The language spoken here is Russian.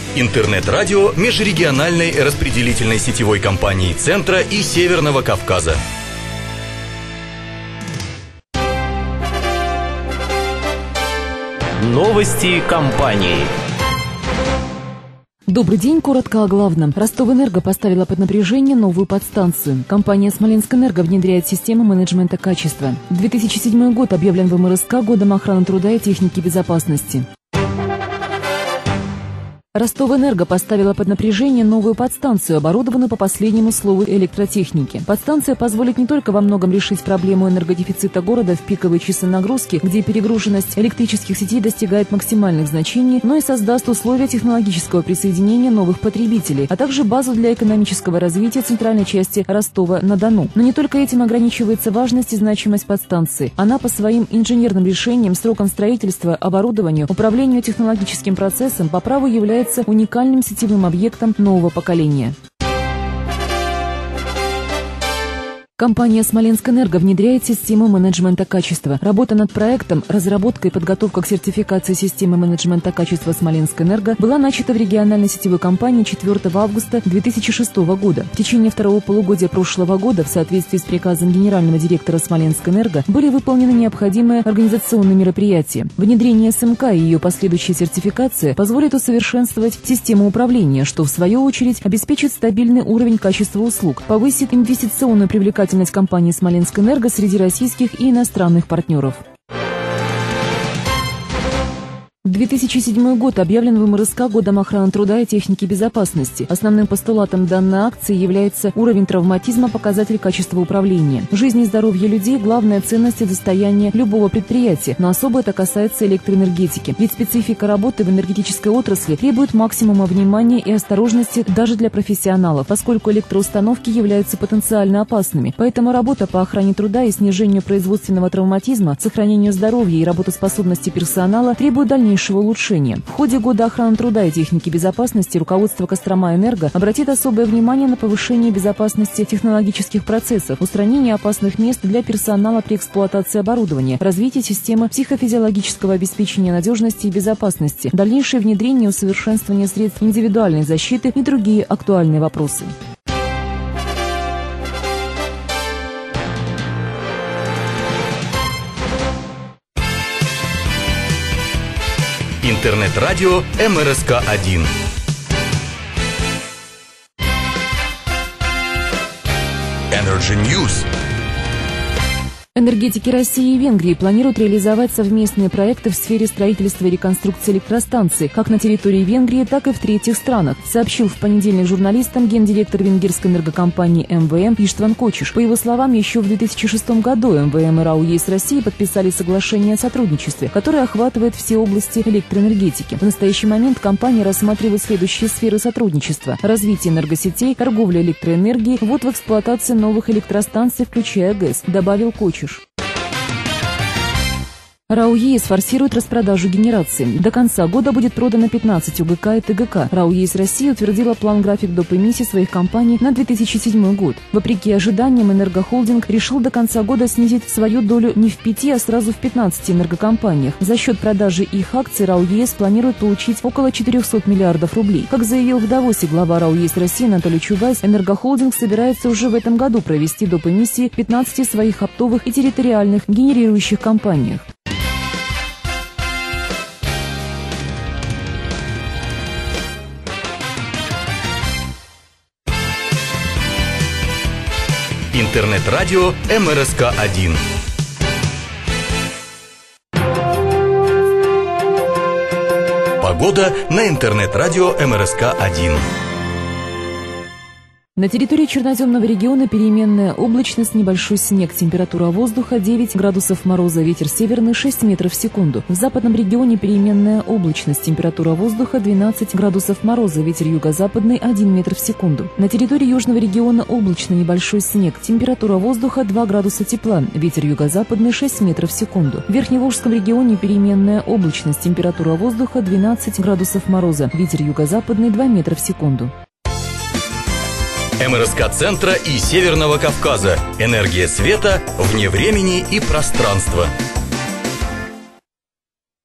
Интернет-радио межрегиональной распределительной сетевой компании Центра и Северного Кавказа. Новости компании. Добрый день, коротко о главном. Ростовэнерго поставила под напряжение новую подстанцию. Компания Смоленскэнерго внедряет систему менеджмента качества. 2007 год объявлен в МРСК годом охраны труда и техники безопасности. Ростовэнерго поставила под напряжение новую подстанцию, оборудованную по последнему слову электротехники. Подстанция позволит не только во многом решить проблему энергодефицита города в пиковые часы нагрузки, где перегруженность электрических сетей достигает максимальных значений, но и создаст условия технологического присоединения новых потребителей, а также базу для экономического развития центральной части Ростова-на-Дону. Но не только этим ограничивается важность и значимость подстанции. Она по своим инженерным решениям, срокам строительства, оборудованию, управлению технологическим процессом по праву является уникальным сетевым объектом нового поколения. Компания Смоленскэнерго внедряет систему менеджмента качества. Работа над проектом, разработка и подготовка к сертификации системы менеджмента качества Смоленскэнерго была начата в региональной сетевой компании 4 августа 2006 года. В течение второго полугодия прошлого года в соответствии с приказом генерального директора Смоленскэнерго были выполнены необходимые организационные мероприятия. Внедрение СМК и ее последующая сертификация позволит усовершенствовать систему управления, что в свою очередь обеспечит стабильный уровень качества услуг, повысит инвестиционную привлекательность компании Смоленскэнерго среди российских и иностранных партнеров. 2007 год объявлен в МРСК годом охраны труда и техники безопасности. Основным постулатом данной акции является уровень травматизма, показатель качества управления. Жизнь и здоровье людей – главная ценность и достояние любого предприятия, но особо это касается электроэнергетики. Ведь специфика работы в энергетической отрасли требует максимума внимания и осторожности даже для профессионалов, поскольку электроустановки являются потенциально опасными. Поэтому работа по охране труда и снижению производственного травматизма, сохранению здоровья и работоспособности персонала требует дальнейшего улучшения. В ходе года охраны труда и техники безопасности руководство Кострома-Энерго обратит особое внимание на повышение безопасности технологических процессов, устранение опасных мест для персонала при эксплуатации оборудования, развитие системы психофизиологического обеспечения надежности и безопасности, дальнейшее внедрение и усовершенствование средств индивидуальной защиты и другие актуальные вопросы. Интернет-радио МРСК-1. Energy News. Энергетики России и Венгрии планируют реализовать совместные проекты в сфере строительства и реконструкции электростанций как на территории Венгрии, так и в третьих странах, сообщил в понедельник журналистам гендиректор венгерской энергокомпании МВМ Иштван Кочиш. По его словам, еще в 2006 году МВМ и РАО ЕС России подписали соглашение о сотрудничестве, которое охватывает все области электроэнергетики. В настоящий момент компания рассматривает следующие сферы сотрудничества: развитие энергосетей, торговля электроэнергией, ввод в эксплуатацию новых электростанций, включая ГЭС, добавил Кочиш. РАО ЕС форсирует распродажу генерации. До конца года будет продано 15 УГК и ТГК. РАО ЕС России утвердила план-график доп. Эмиссий своих компаний на 2007 год. Вопреки ожиданиям, Энергохолдинг решил до конца года снизить свою долю не в 5, а сразу в 15 энергокомпаниях. За счет продажи их акций РАО ЕС планирует получить около 400 миллиардов рублей. Как заявил в Давосе глава РАО ЕС России Анатолий Чубайс, Энергохолдинг собирается уже в этом году провести доп. Эмиссии в 15 своих оптовых и территориальных генерирующих компаниях. Интернет-радио МРСК-1. Погода на интернет-радио МРСК-1. На территории Черноземного региона переменная облачность, небольшой снег, температура воздуха 9 градусов мороза, ветер северный 6 метров в секунду. В западном регионе переменная облачность, температура воздуха 12 градусов мороза, ветер юго-западный 1 метр в секунду. На территории южного региона облачно, небольшой снег, температура воздуха 2 градуса тепла, ветер юго-западный 6 метров в секунду. В Верхневолжском регионе переменная облачность, температура воздуха 12 градусов мороза, ветер юго-западный 2 метра в секунду. МРСК Центра и Северного Кавказа. Энергия света вне времени и пространства.